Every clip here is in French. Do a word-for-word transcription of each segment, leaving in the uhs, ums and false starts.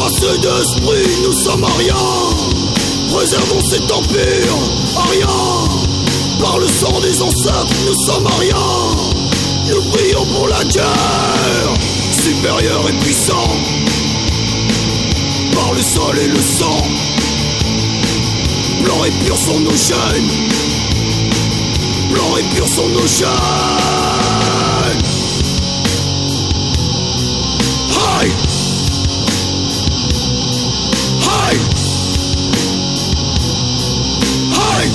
race d'esprit, nous sommes ariens. Préservons cet empire, ariens. Par le sang des ancêtres, nous sommes ariens. Nous prions pour la guerre, supérieur et puissant. Par le sol et le sang, blanc et pur sont nos chaînes. Blanc et pur sont nos chaînes. Aïe! Aïe! Aïe!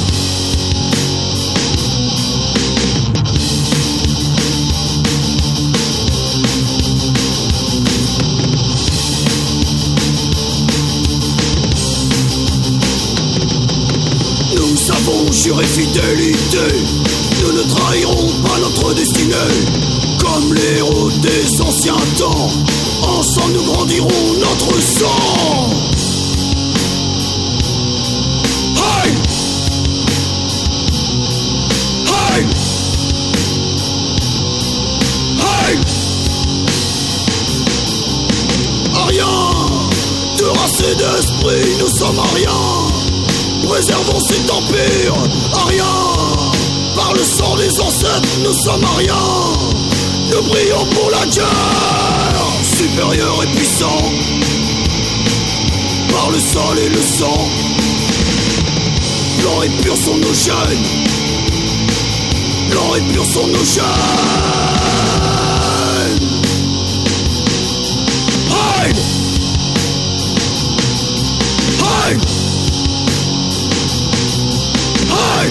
Nous avons juré fidélité. Nous ne trahirons pas notre destinée. Comme les héros des anciens temps, ensemble nous grandirons notre sang. Aïe! Aïe! Aïe! Ariens, de race et d'esprit, nous sommes ariens. Préservons cet empire, ariens. Par le sang des ancêtres, nous sommes ariens. Nous prions pour la guerre, supérieur et puissant. Par le sol et le sang, blanc et pur sont nos chaînes. Blanc et pur sont nos chaînes. Aïe! Aïe! Aïe!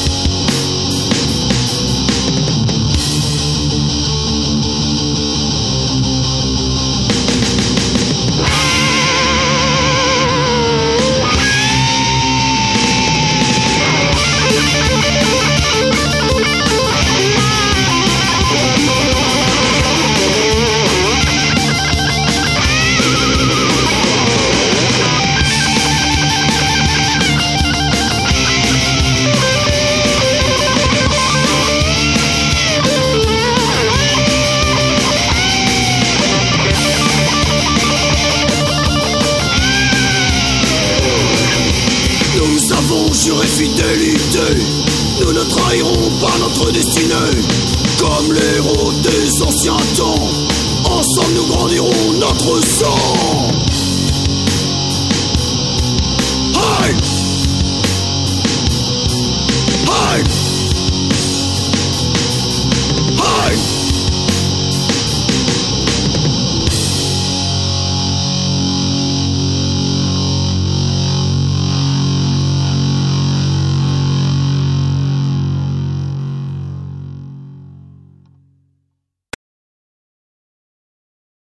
Juré fidélité, nous ne trahirons pas notre destinée. Comme les héros des anciens temps, ensemble nous grandirons notre sang.